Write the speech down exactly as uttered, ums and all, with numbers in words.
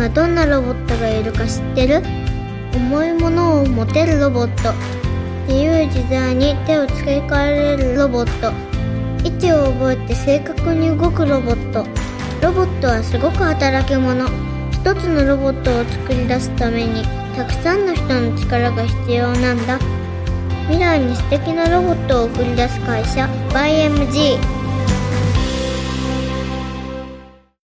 今どんなロボットがいるか知ってる？重いものを持てるロボット、自由自在に手を付け替えれるロボット、位置を覚えて正確に動くロボット。ロボットはすごく働き者。一つのロボットを作り出すためにたくさんの人の力が必要なんだ。未来に素敵なロボットを送り出す会社 ワイエムジー。